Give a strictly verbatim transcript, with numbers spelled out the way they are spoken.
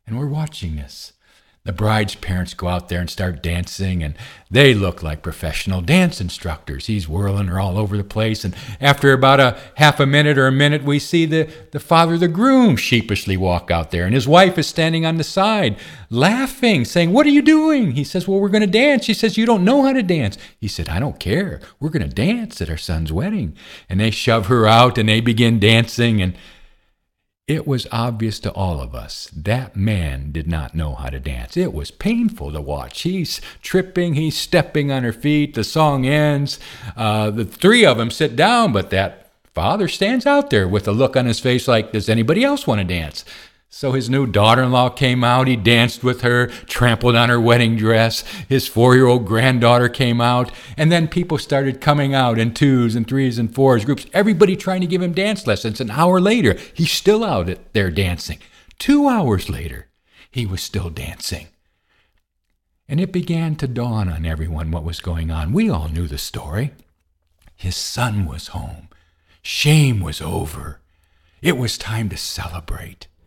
And we're watching this. The bride's parents go out there and start dancing, and they look like professional dance instructors. He's whirling her all over the place, and after about a half a minute or a minute, we see the, the father of the groom sheepishly walk out there, and his wife is standing on the side, laughing, saying, "What are you doing?" He says, "Well, we're going to dance." She says, "You don't know how to dance." He said, "I don't care. We're going to dance at our son's wedding." And they shove her out, and they begin dancing, and it was obvious to all of us that man did not know how to dance. It was painful to watch. He's tripping, he's stepping on her feet. The song ends. Uh, the three of them sit down, but that father stands out there with a look on his face like, does anybody else want to dance? So his new daughter-in-law came out. He danced with her, trampled on her wedding dress. His four-year-old granddaughter came out. And then people started coming out in twos and threes and fours, groups, everybody trying to give him dance lessons. An hour later, he's still out there dancing. Two hours later, he was still dancing. And it began to dawn on everyone what was going on. We all knew the story. His son was home. Shame was over. It was time to celebrate.